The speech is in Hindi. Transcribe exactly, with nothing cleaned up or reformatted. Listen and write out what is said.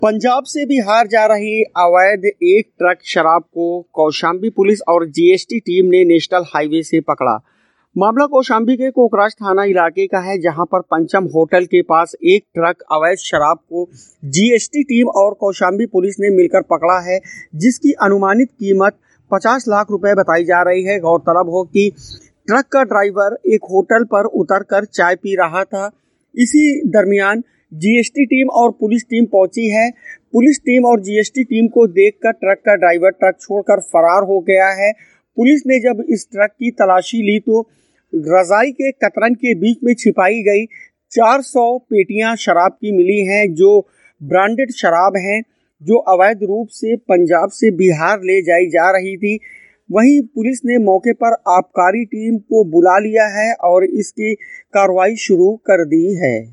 पंजाब से बिहार जा रही अवैध एक ट्रक शराब को कौशाम्बी पुलिस और जीएसटी टीम ने नेशनल हाईवे से पकड़ा। मामला कौशाम्बी के कोकराझ थाना इलाके का है, जहां पर पंचम होटल के पास एक ट्रक अवैध शराब को जीएसटी टीम और कौशाम्बी पुलिस ने मिलकर पकड़ा है, जिसकी अनुमानित कीमत पचास लाख रुपए बताई जा रही है। गौरतलब हो कि ट्रक का ड्राइवर एक होटल पर उतरकर चाय पी रहा था। इसी दरमियान जीएसटी टीम और पुलिस टीम पहुंची है। पुलिस टीम और जीएसटी टीम को देखकर ट्रक का ड्राइवर ट्रक छोड़कर फरार हो गया है। पुलिस ने जब इस ट्रक की तलाशी ली तो रजाई के कतरन के बीच में छिपाई गई चार सौ पेटियां शराब की मिली हैं, जो ब्रांडेड शराब हैं, जो अवैध रूप से पंजाब से बिहार ले जाई जा रही थी। वहीं पुलिस ने मौके पर आबकारी टीम को बुला लिया है और इसकी कार्रवाई शुरू कर दी है।